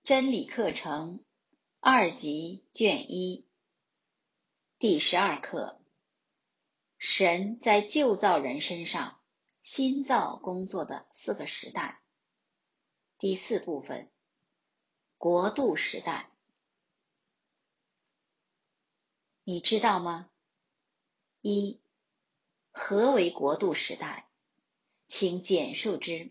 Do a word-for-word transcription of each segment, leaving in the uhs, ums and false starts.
真理课程二级卷一第十二课，神在旧造人身上新造工作的四个时代。第四部分，国度时代。你知道吗？一、何为国度时代？请简述之。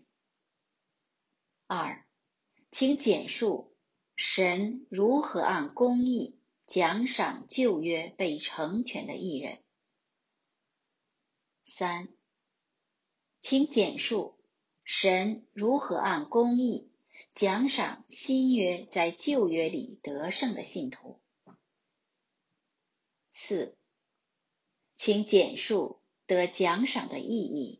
二、请简述神如何按公义奖赏旧约被成全的义人。三、请简述神如何按公义奖赏新约在旧约里得胜的信徒。四、请简述得奖赏的意义。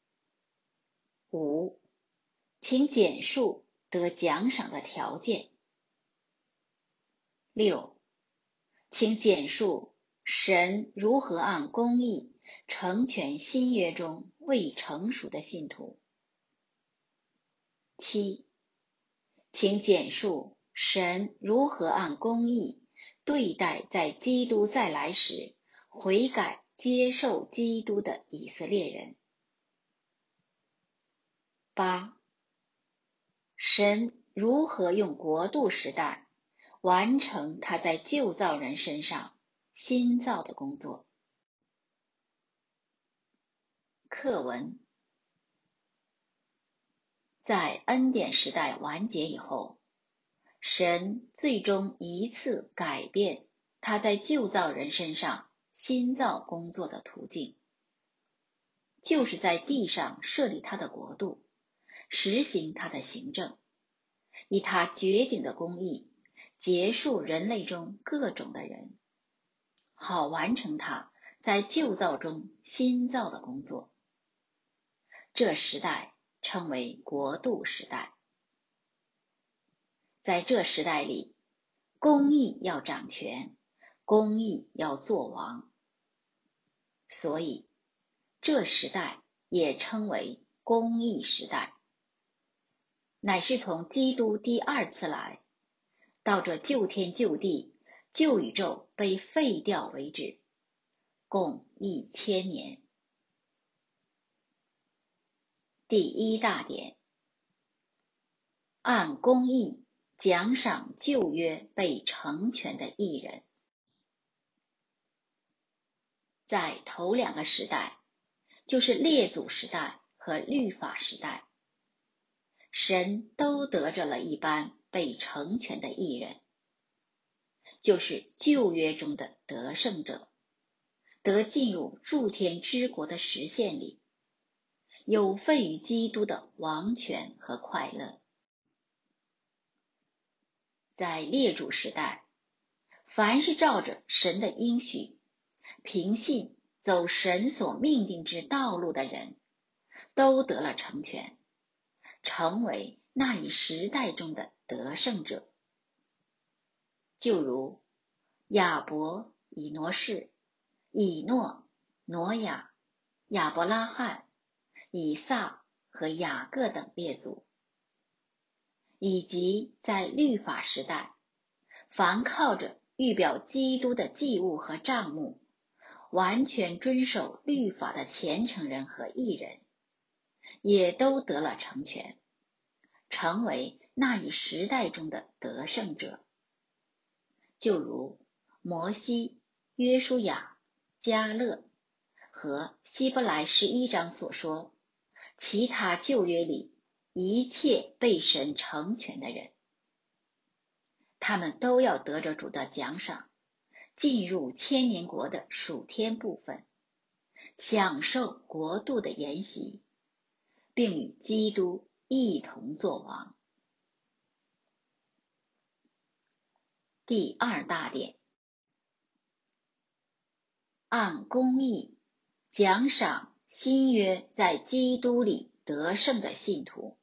五、请简述得奖赏的条件。六、请简述神如何按公义成全新约中未成熟的信徒。七、请简述神如何按公义对待在基督再来时悔改接受基督的以色列人。八、神如何用国度时代完成他在旧造人身上新造的工作。课文。在恩典时代完结以后，神最终一次改变他在旧造人身上新造工作的途径，就是在地上设立他的国度，实行他的行政，以他绝顶的公义结束人类中各种的人，好完成他在旧造中新造的工作。这时代称为国度时代。在这时代里，公义要掌权，公义要作王，所以这时代也称为公义时代，乃是从基督第二次来到这旧天旧地旧宇宙被废掉为止，共一千年。第一大点，按公义奖赏旧约被成全的义人。在头两个时代，就是列祖时代和律法时代，神都得着了一班被成全的义人，就是旧约中的得胜者，得进入诸天之国的实现里，有份于基督的王权和快乐。在列主时代，凡是照着神的应许凭信走神所命定之道路的人，都得了成全，成为那一时代中的得胜者。就如亚伯、以挪士、以诺、挪亚、亚伯拉罕、以撒和雅各等列祖，以及在律法时代，凡靠着预表基督的祭物和账目，完全遵守律法的虔诚人和义人，也都得了成全，成为那一时代中的得胜者。就如摩西、约书亚、迦勒和希伯来十一章所说，其他旧约里一切被神成全的人，他们都要得着主的奖赏，进入千年国的属天部分，享受国度的筵席，并与基督一同作王。第二大点，按公义奖赏新约在基督里得胜的信徒。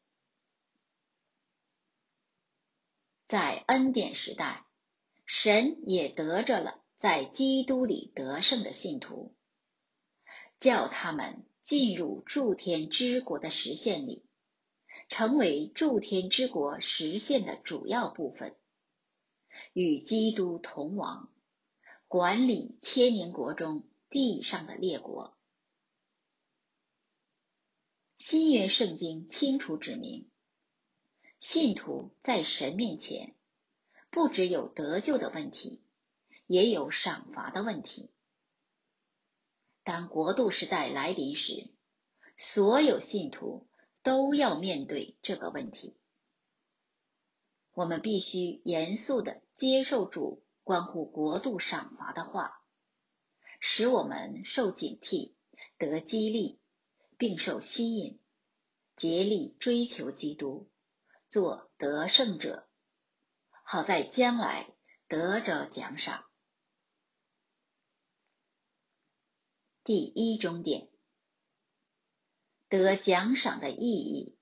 在恩典时代，神也得着了在基督里得胜的信徒，叫他们进入诸天之国的实现里， 成为诸天之国实现的主要部分，与基督同王，管理千年国中地上的列国。新约圣经清楚指明，信徒在神面前不只有得救的问题，也有赏罚的问题。当国度时代来临时，所有信徒都要面对这个问题。我们必须严肃地接受主关乎国度赏罚的话，使我们受警惕，得激励，并受吸引，竭力追求基督，做得胜者，好在将来得着奖赏。第一终点，得奖赏的意义。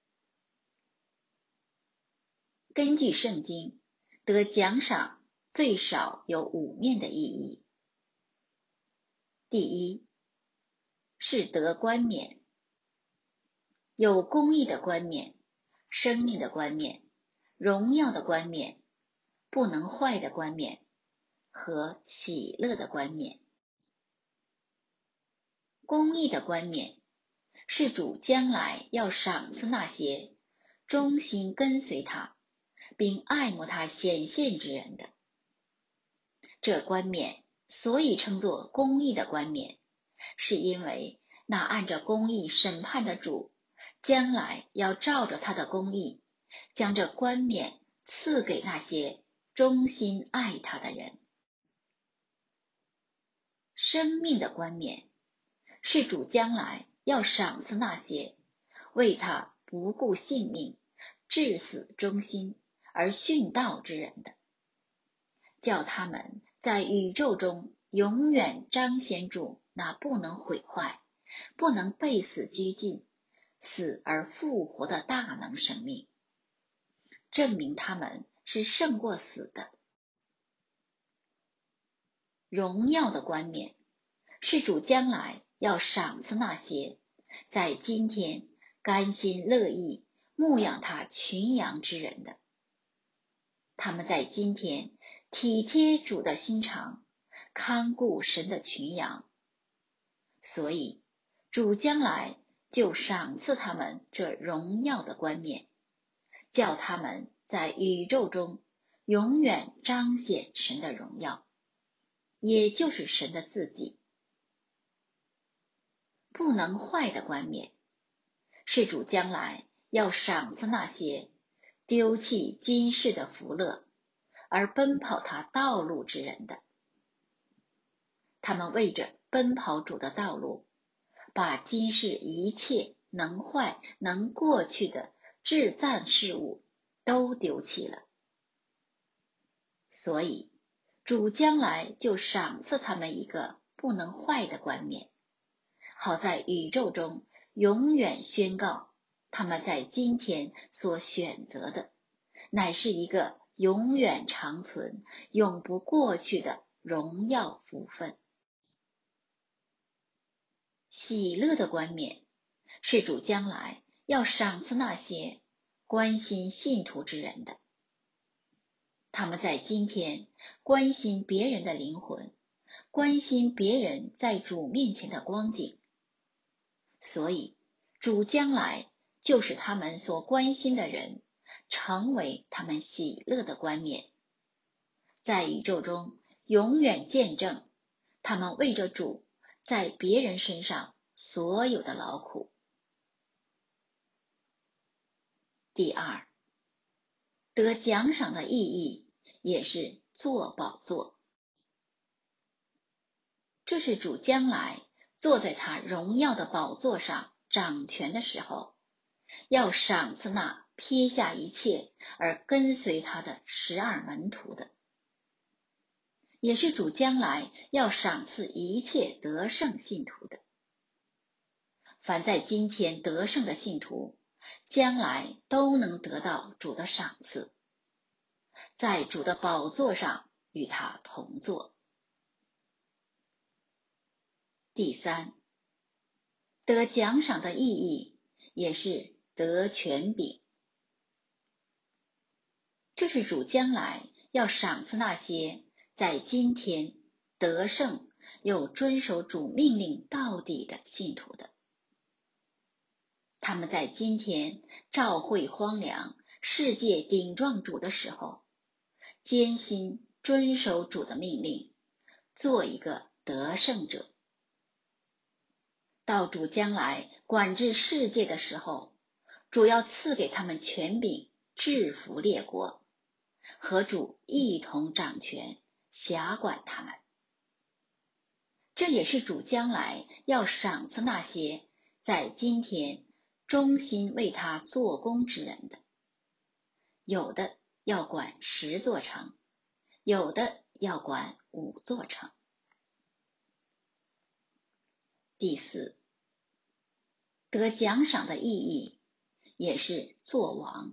根据圣经，得奖赏最少有五面的意义。第一，是得冠冕，有公义的冠冕，生命的冠冕，荣耀的冠冕，不能坏的冠冕和喜乐的冠冕。公义的冠冕是主将来要赏赐那些忠心跟随他并爱慕他显现之人的。这冠冕所以称作公义的冠冕，是因为那按着公义审判的主将来要照着他的公义将这冠冕赐给那些忠心爱他的人。生命的冠冕是主将来要赏赐那些为他不顾性命至死忠心而殉道之人的，叫他们在宇宙中永远彰显主那不能毁坏、不能被死拘禁、死而复活的大能生命，证明他们是胜过死的。荣耀的冠冕是主将来要赏赐那些在今天甘心乐意牧养他群羊之人的，他们在今天体贴主的心肠，看顾神的群羊，所以主将来就赏赐他们这荣耀的冠冕，叫他们在宇宙中永远彰显神的荣耀，也就是神的自己。不能坏的冠冕是主将来要赏赐那些丢弃今世的福乐而奔跑他道路之人的，他们为着奔跑主的道路，把今世一切能坏能过去的至暂事物都丢弃了，所以主将来就赏赐他们一个不能坏的冠冕，好在宇宙中永远宣告他们在今天所选择的乃是一个永远长存永不过去的荣耀福分。喜乐的冠冕是主将来要赏赐那些关心信徒之人的，他们在今天关心别人的灵魂，关心别人在主面前的光景，所以主将来就使他们所关心的人成为他们喜乐的冠冕，在宇宙中永远见证他们为着主在别人身上所有的劳苦。第二，得奖赏的意义也是坐宝座，这是主将来坐在他荣耀的宝座上掌权的时候，要赏赐那撇下一切而跟随他的十二门徒的，也是主将来要赏赐一切得胜信徒的。凡在今天得胜的信徒，将来都能得到主的赏赐，在主的宝座上与他同坐。第三，得奖赏的意义也是得权柄。这是主将来要赏赐那些在今天得胜又遵守主命令到底的信徒的。他们在今天教会荒凉，世界顶撞主的时候，艰辛遵守主的命令，做一个得胜者。到主将来管制世界的时候，主要赐给他们权柄，制服列国，和主一同掌权，辖管他们。这也是主将来要赏赐那些在今天忠心为他做工之人的。有的要管十座城，有的要管五座城。第四，得奖赏的意义也是做王。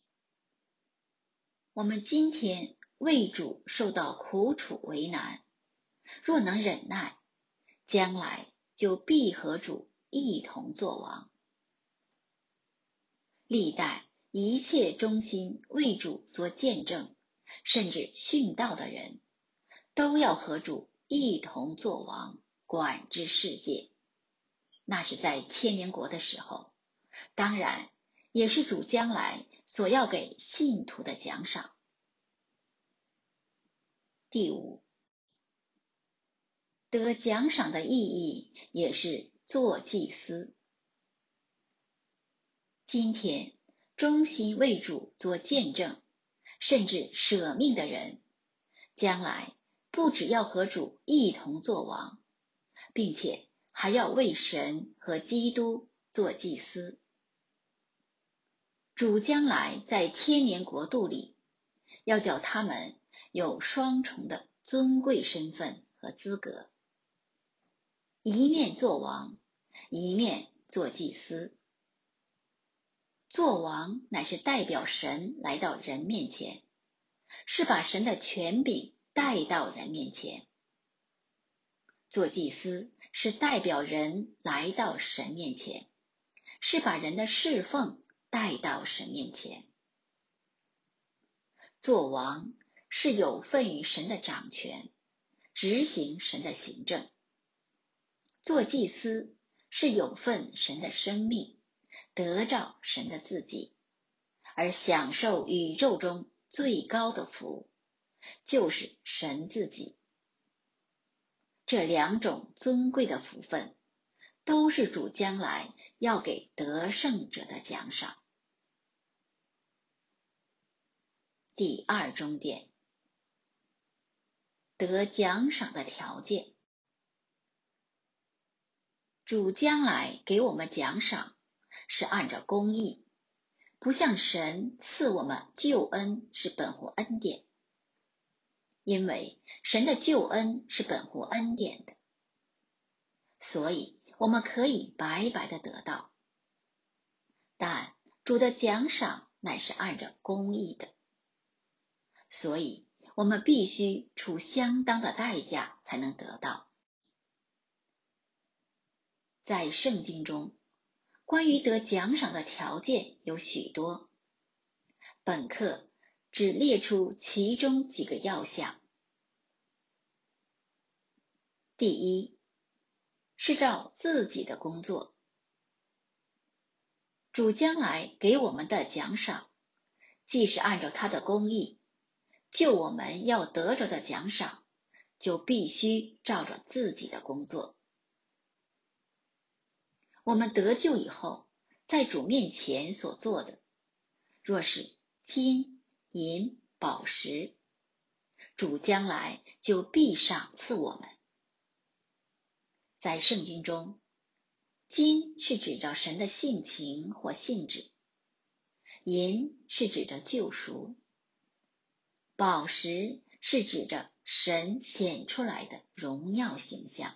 我们今天为主受到苦楚为难，若能忍耐，将来就必和主一同作王。历代一切忠心为主做见证，甚至殉道的人，都要和主一同作王，管制世界。那是在千年国的时候，当然也是主将来所要给信徒的奖赏。第五，得奖赏的意义也是做祭司。今天忠心为主做见证，甚至舍命的人，将来不只要和主一同作王，并且还要为神和基督做祭司。主将来在千年国度里，要叫他们有双重的尊贵身份和资格，一面做王，一面做祭司。做王乃是代表神来到人面前，是把神的权柄带到人面前。做祭司是代表人来到神面前，是把人的侍奉带到神面前。做王是有份于神的掌权，执行神的行政。做祭司是有份神的生命，得着神的自己，而享受宇宙中最高的福，就是神自己。这两种尊贵的福分，都是主将来要给得胜者的奖赏。第二重点，得奖赏的条件。主将来给我们奖赏，是按照公义，不像神赐我们救恩是本乎恩典，因为神的救恩是本乎恩典的，所以我们可以白白的得到。但主的奖赏乃是按照公义的，所以我们必须出相当的代价才能得到。在圣经中，关于得奖赏的条件有许多，本课只列出其中几个要项。第一，是照自己的工作。主将来给我们的奖赏，既是按照他的公义，就我们要得着的奖赏，就必须照着自己的工作。我们得救以后，在主面前所做的，若是金、银、宝石，主将来就必赏赐我们。在圣经中，金是指着神的性情或性质，银是指着救赎，宝石是指着神显出来的荣耀形象。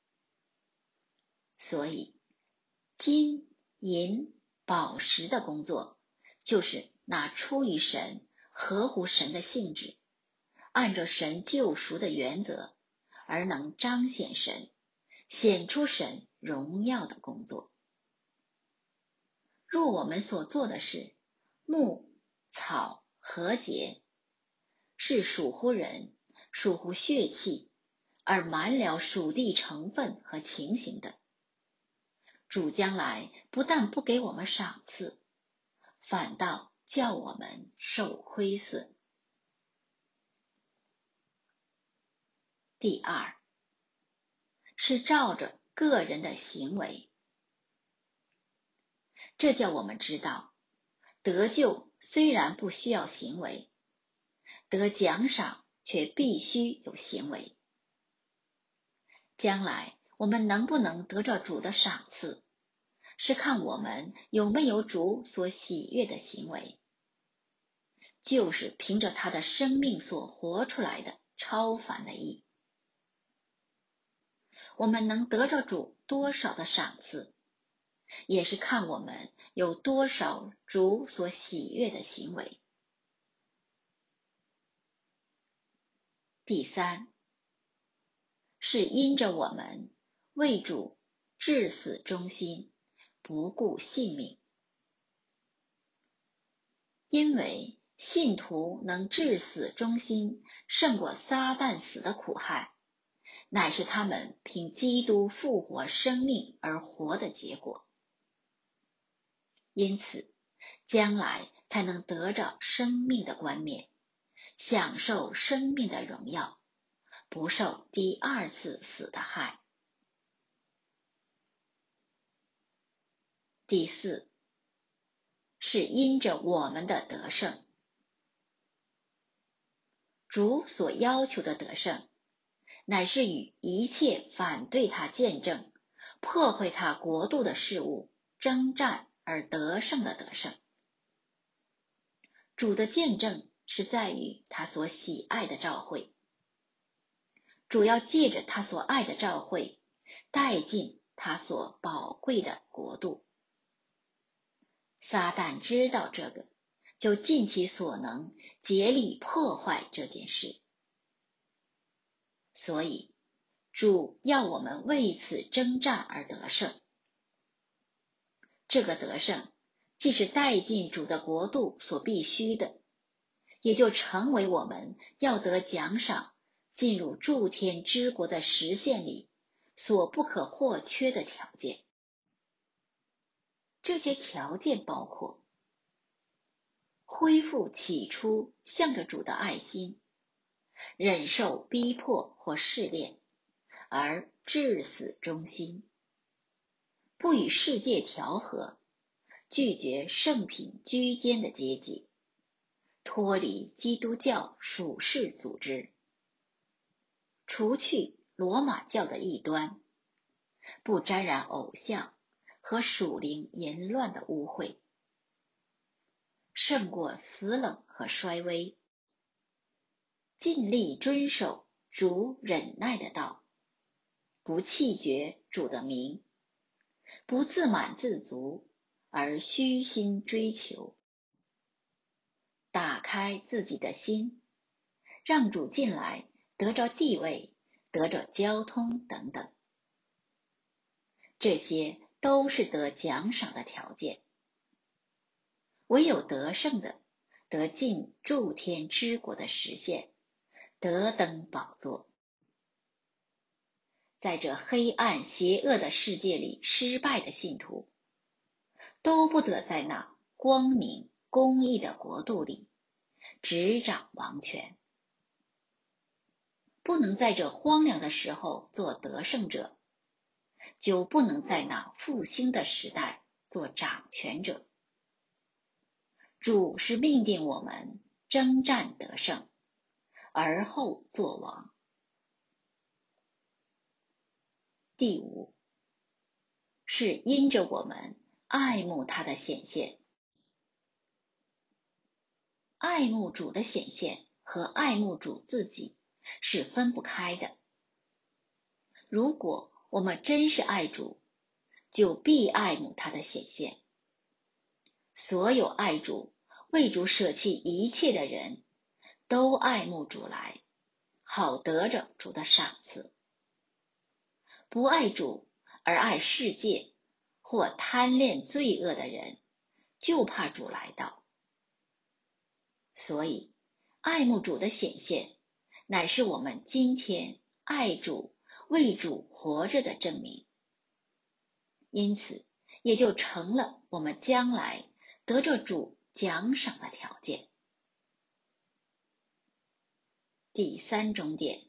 所以金、银、宝石的工作，就是那出于神、合乎神的性质，按照神救赎的原则，而能彰显神、显出神荣耀的工作。 若我们所做的是木、草、和节，是属乎人、属乎血气，而瞒了属地成分和情形的，主将来不但不给我们赏赐，反倒叫我们受亏损。第二，是照着个人的行为。这叫我们知道，得救虽然不需要行为，得奖赏却必须有行为。将来我们能不能得着主的赏赐，是看我们有没有主所喜悦的行为，就是凭着他的生命所活出来的超凡的义。我们能得着主多少的赏赐，也是看我们有多少主所喜悦的行为。第三，是因着我们为主至死忠心，不顾性命。因为信徒能至死忠心，胜过撒旦死的苦害，乃是他们凭基督复活生命而活的结果。因此，将来才能得着生命的冠冕，享受生命的荣耀，不受第二次死的害。第四，是因着我们的得胜。主所要求的得胜，乃是与一切反对他见证、破坏他国度的事物征战而得胜的得胜。主的见证是在于他所喜爱的召会，主要借着他所爱的召会，带进他所宝贵的国度。撒旦知道这个，就尽其所能，竭力破坏这件事。所以，主要我们为此征战而得胜。这个得胜，既是带进主的国度所必须的，也就成为我们要得奖赏、进入诸天之国的实现里所不可或缺的条件。这些条件包括恢复起初向着主的爱心，忍受逼迫或试炼，而至死忠心，不与世界调和，拒绝圣品居间的阶级，脱离基督教属世组织，除去罗马教的异端，不沾染偶像和属灵淫乱的污秽，胜过死冷和衰微，尽力遵守主忍耐的道，不弃绝主的名，不自满自足，而虚心追求，打开自己的心，让主进来，得着地位，得着交通等等。这些都是得奖赏的条件。唯有得胜的，得进诸天之国的实现，得登宝座。在这黑暗邪恶的世界里失败的信徒，都不得在那光明公义的国度里执掌王权，不能在这荒凉的时候做得胜者，就不能在那复兴的时代做掌权者。主是命定我们征战得胜，而后作王。第五，是因着我们爱慕他的显现。爱慕主的显现和爱慕主自己是分不开的。如果我们真是爱主，就必爱慕他的显现。所有爱主、为主舍弃一切的人，都爱慕主来，好得着主的赏赐。不爱主而爱世界或贪恋罪恶的人， 就怕主来到。所以爱慕主的显现，乃是我们今天爱主、为主活着的证明。因此也就成了我们将来得着主奖赏的条件。第三重点，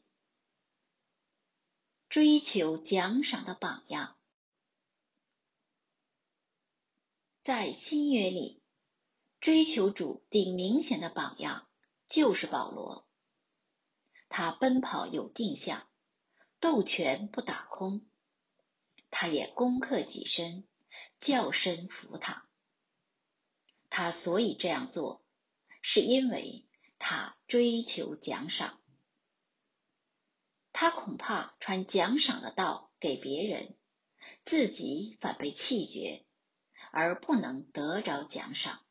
追求奖赏的榜样。在新约里，追求主顶明显的榜样就是保罗。他奔跑有定向，斗拳不打空，他也攻克己身，叫身服他。他所以这样做，是因为他追求奖赏。他恐怕传奖赏的道给别人，自己反被弃绝，而不能得着奖赏。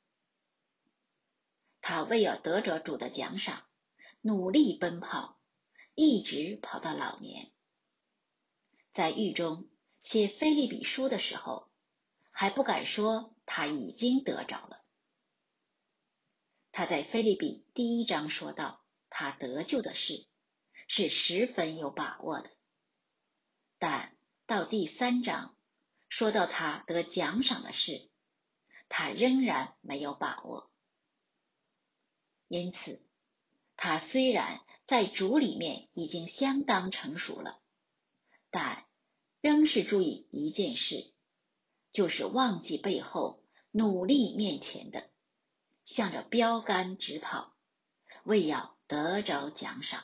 他为要得着主的奖赏，努力奔跑，一直跑到老年。在狱中写腓立比书的时候，还不敢说他已经得着了。他在腓立比第一章说到他得救的事，是十分有把握的。但到第三章说到他得奖赏的事，他仍然没有把握。因此他虽然在主里面已经相当成熟了，但仍是注意一件事，就是忘记背后，努力面前的，向着标杆直跑，为要得着奖赏。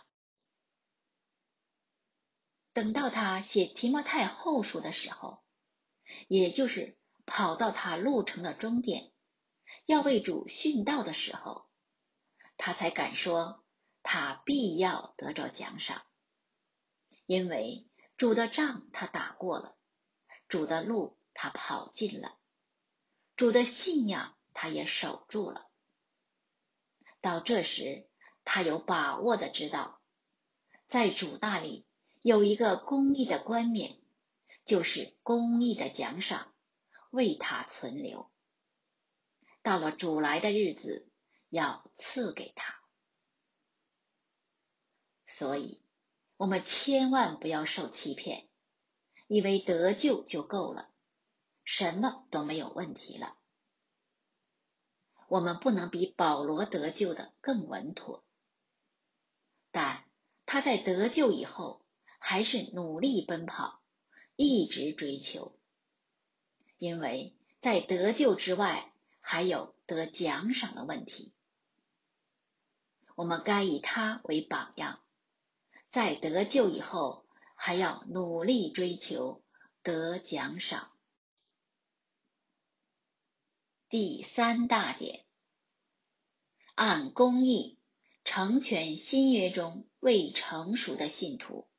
等到他写提摩太后书的时候，也就是跑到他路程的终点，要为主殉道的时候，他才敢说他必要得着奖赏。因为主的仗他打过了，主的路他跑尽了，主的信仰他也守住了。到这时，他有把握的知道，在主那里有一个公义的冠冕，就是公义的奖赏，为他存留。到了主来的日子，要赐给他。所以我们千万不要受欺骗，以为得救就够了，什么都没有问题了。我们不能比保罗得救的更稳妥，但他在得救以后还是努力奔跑，一直追求，因为在得救之外还有得奖赏的问题。我们该以他为榜样，在得救以后还要努力追求得奖赏。第三大点，按公义成全新约中未成熟的信徒。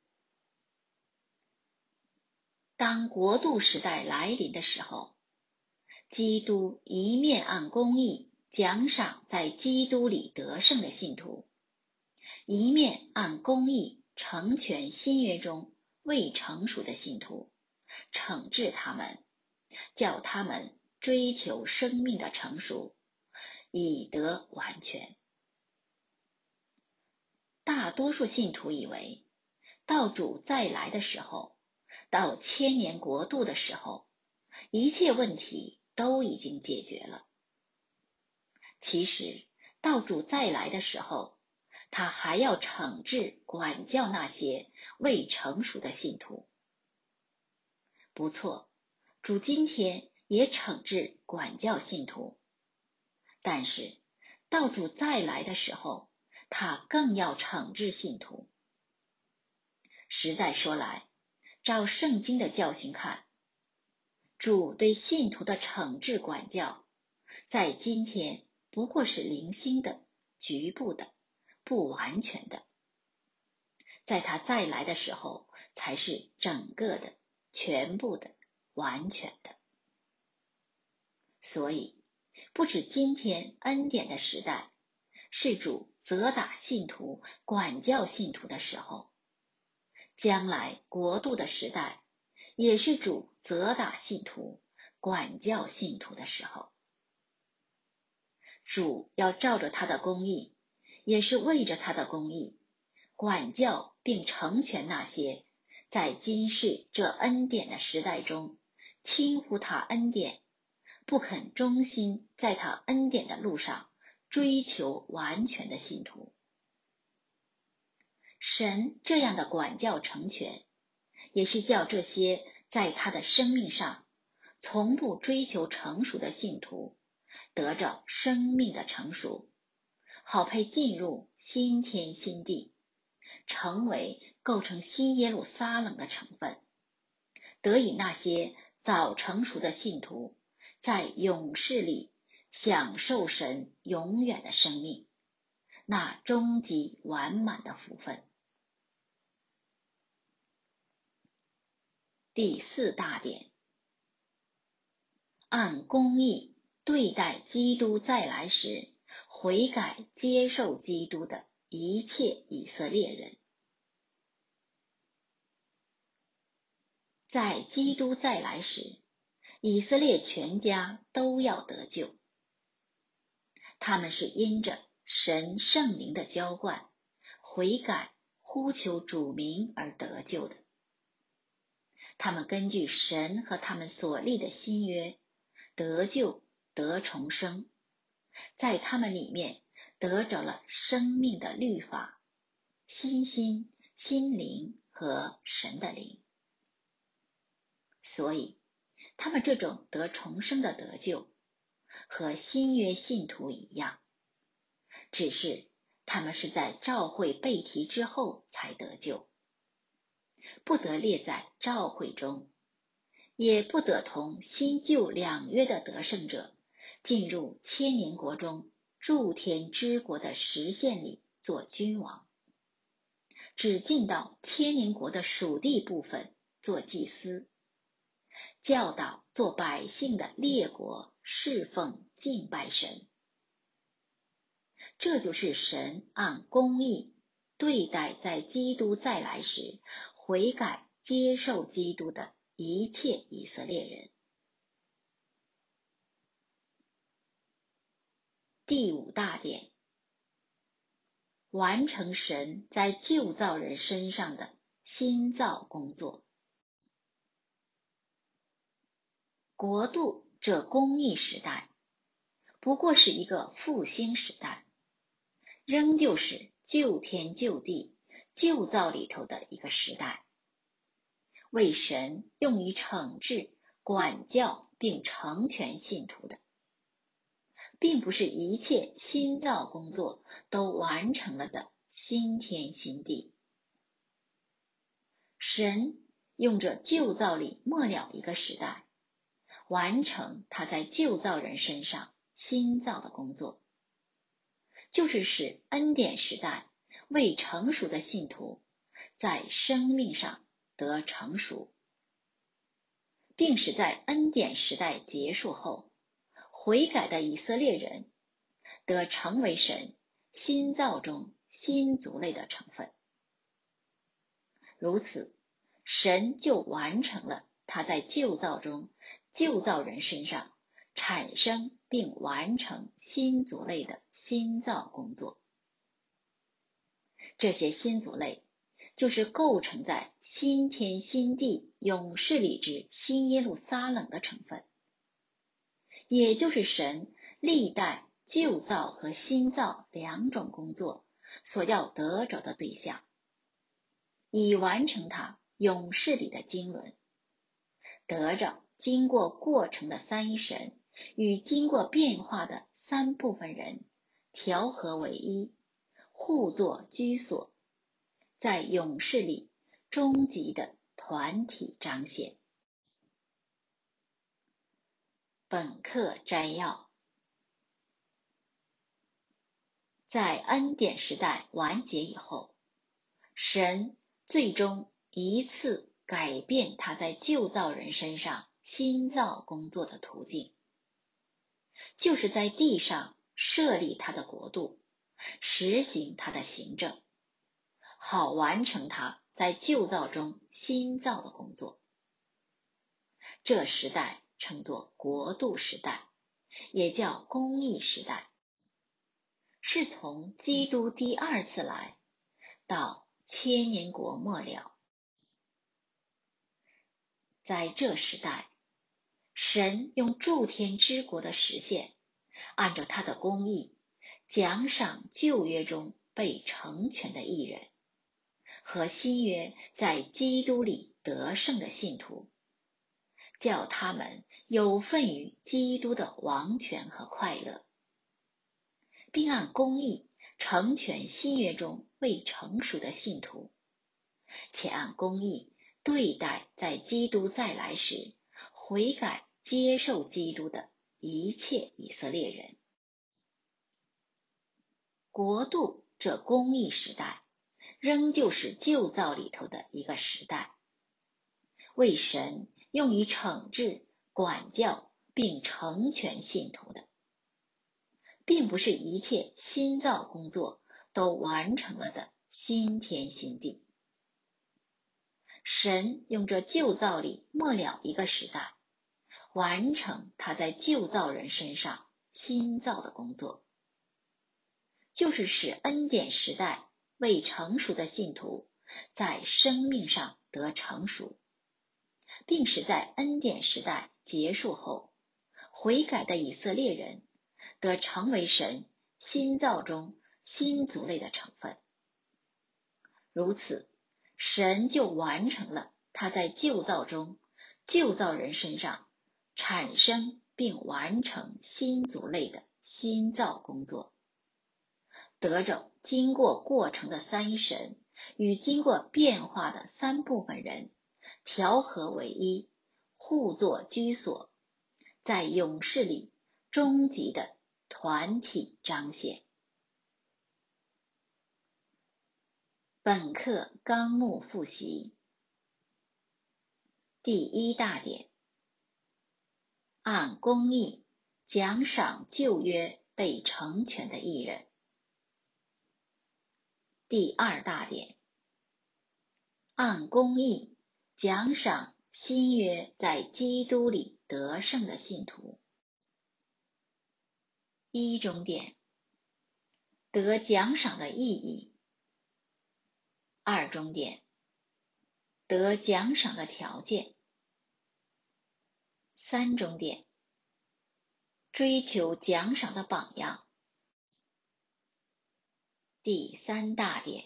当国度时代来临的时候，基督一面按公义奖赏在基督里得胜的信徒，一面按公义成全新约中未成熟的信徒，惩治他们，叫他们追求生命的成熟，以得完全。大多数信徒以为，到主再来的时候，到千年国度的时候，一切问题都已经解决了。其实到主再来的时候，他还要惩治管教那些未成熟的信徒。不错，主今天也惩治管教信徒，但是到主再来的时候，他更要惩治信徒。实在说来，照圣经的教训看，主对信徒的惩治管教，在今天不过是零星的、局部的、不完全的，在他再来的时候，才是整个的、全部的、完全的。所以，不止今天恩典的时代，是主责打信徒、管教信徒的时候，将来国度的时代，也是主责打信徒、管教信徒的时候。 主要照着他的公义，也是为着他的公义，管教并成全那些在今世这恩典的时代中轻忽他恩典，不肯忠心在他恩典的路上追求完全的信徒。神这样的管教成全，也是叫这些在他的生命上从不追求成熟的信徒得着生命的成熟，好配进入新天新地，成为构成新耶路撒冷的成分，得以那些早成熟的信徒在永世里享受神永远的生命，那终极完满的福分。第四大点，按公义对待基督再来时悔改接受基督的一切以色列人。在基督再来时，以色列全家都要得救。他们是因着神圣灵的浇灌，悔改呼求主名而得救的。他们根据神和他们所立的新约，得救得重生，在他们里面得着了生命的律法、新心、心灵和神的灵。所以他们这种得重生的得救和新约信徒一样，只是他们是在召会被提之后才得救，不得列在召会中，也不得同新旧两约的得胜者进入千年国中诸天之国的实现里做君王，只进到千年国的属地部分做祭司，教导做百姓的列国侍奉敬拜神。这就是神按公义对待在基督再来时悔改接受基督的一切以色列人。第五大点，完成神在旧造人身上的新造工作。国度这公义时代不过是一个复兴时代，仍旧是旧天旧地旧造里头的一个时代，为神用于惩治、管教并成全信徒的，并不是一切新造工作都完成了的新天新地。神用着旧造里末了一个时代，完成他在旧造人身上新造的工作，就是使恩典时代未成熟的信徒在生命上得成熟，并使在恩典时代结束后悔改的以色列人得成为神新造中新族类的成分。如此，神就完成了他在旧造中旧造人身上产生并完成新族类的新造工作。这些新族类就是构成在新天新地永世里之新耶路撒冷的成分，也就是神历代旧造和新造两种工作所要得着的对象，以完成他永世里的经纶，得着经过过程的三一神与经过变化的三部分人调和为一，互作居所，在永世里终极的团体彰显。本课摘要：在恩典时代完结以后，神最终一次改变他在旧造人身上新造工作的途径，就是在地上设立他的国度，实行他的行政，好完成他在旧造中新造的工作。这时代称作国度时代，也叫公义时代。 是从基督第二次来到千年国末了。在这时代，神用诸天之国的实现，按照他的公义，奖赏旧约中被成全的义人，和新约在基督里得胜的信徒，叫他们有份于基督的王权和快乐，并按公义成全新约中未成熟的信徒，且按公义对待在基督再来时悔改接受基督的一切以色列人。国度这公义时代仍旧是旧造里头的一个时代，为神用于惩治、管教并成全信徒的，并不是一切新造工作都完成了的新天新地。神用这旧造里末了一个时代，完成他在旧造人身上新造的工作，就是使恩典时代未成熟的信徒在生命上得成熟，并使在恩典时代结束后，悔改的以色列人得成为神新造中新族类的成分。如此，神就完成了他在旧造中旧造人身上产生并完成新族类的新造工作，得着经过过程的三一神与经过变化的三部分人调和为一，互作居所，在永世里终极的团体彰显。本课纲目复习。第一大点，按公义奖赏旧约被成全的义人。第二大点，按公义奖赏新约在基督里得胜的信徒。一中点，得奖赏的意义。二中点，得奖赏的条件。三中点，追求奖赏的榜样。第三大点，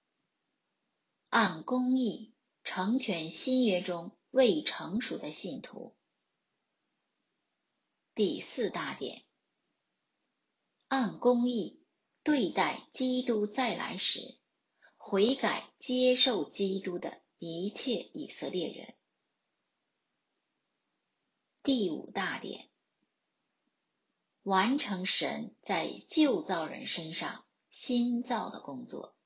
按公义成全新约中未成熟的信徒。第四大点，按公义对待基督再来时悔改接受基督的一切以色列人。第五大点，完成神在旧造人身上新造的工作。